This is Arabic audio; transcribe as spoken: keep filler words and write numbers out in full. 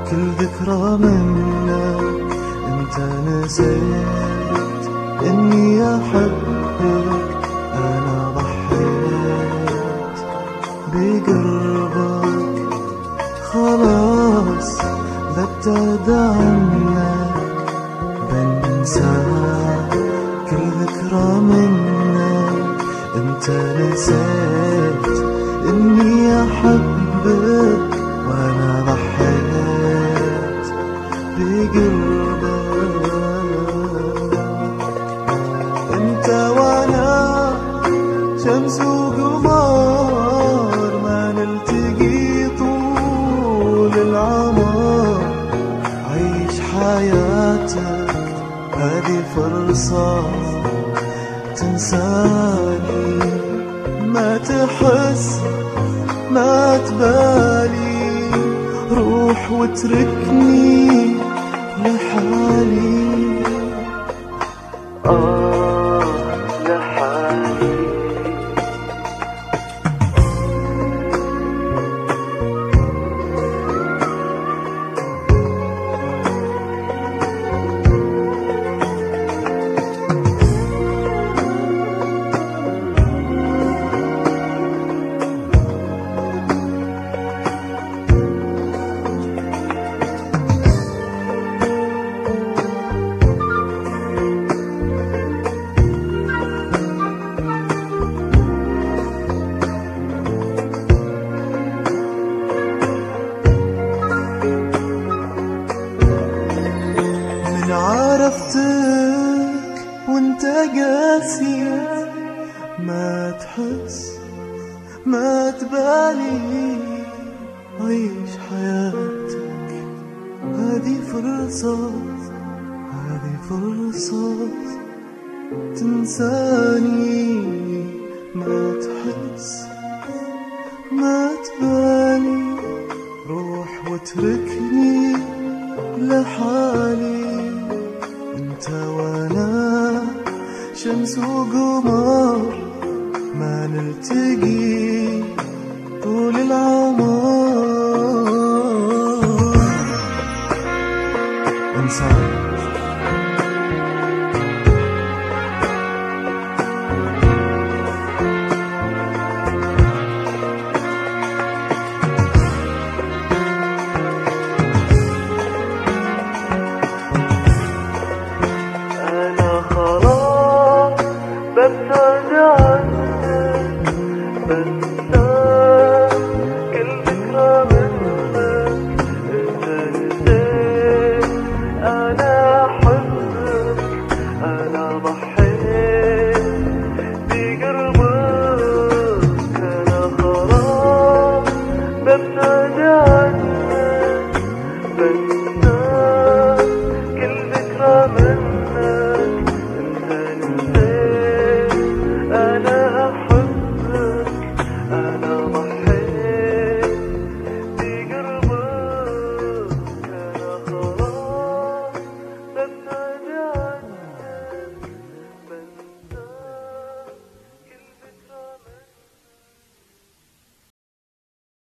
كل ذكرى منك انت نسيت اني احبك. انا ضحيت بقربك خلاص ببتعد عنك بنساك. كل ذكرى منك انت نسيت اني احبك وانا ضحيت بقربك. انت وانا شمس وقمر ما نلتقي طول العمر. عيش حياتك هذه فرصة تنساني، ما تحس ما تبالي، روح واتركني لحالي. آه لحالي. عرفتك وانت قاسي، ما تحس ما تبالي. عيش حياتك هذه فرصة، هذه فرصة تنساني، ما تحس ما تبالي، روح واتركني لحالي. انت وانا شمس وقمر ما نلتقي طول العمر. انسان ببتعد عنك بنساك. كل ذكرى منك انت نسيت انا احبك. انا ضحيت بقربك. انا خلاص ببتعد عنك.